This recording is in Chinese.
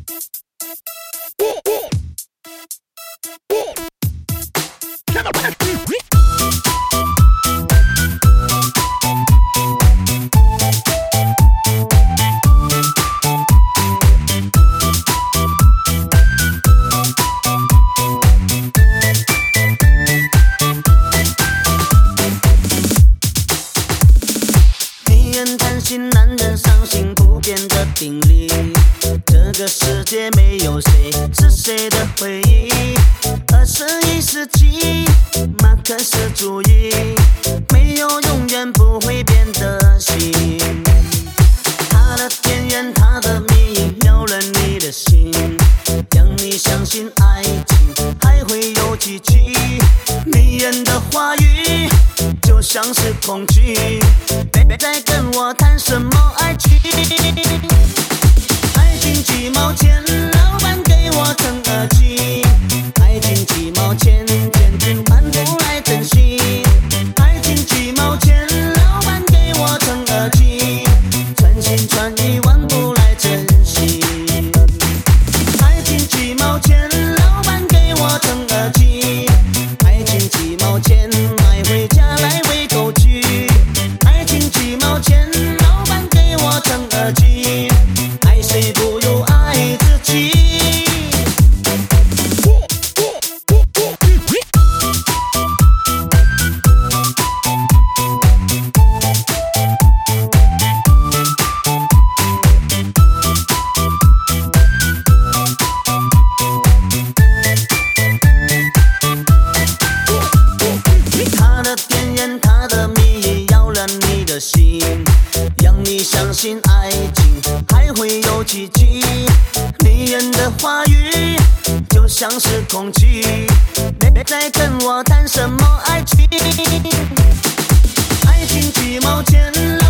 男人伤心不变的定理，这个世界没有谁是谁的回忆。21世纪，马克思主义，没有永远不会变的心。他的甜言，他的蜜，撩了你的心，让你相信爱情还会有奇迹。迷人的话语，就像是空气。别再跟我谈什么爱情，爱情几毛钱，老板给我腾耳机，爱情几毛钱，简直换不来真心。爱情几毛钱，老板给我腾耳机，全心全意换不来真心。爱情几毛钱，老板给我腾耳机，爱情几毛钱，买回家来喂狗去。几毛钱，老板给我腾耳机，爱谁不如爱自己。他的甜言，他的蜜，要了你的心，让你相信爱情还会有奇迹。迷人的话语，就像是空气。别再跟我谈什么爱情，爱情几毛钱。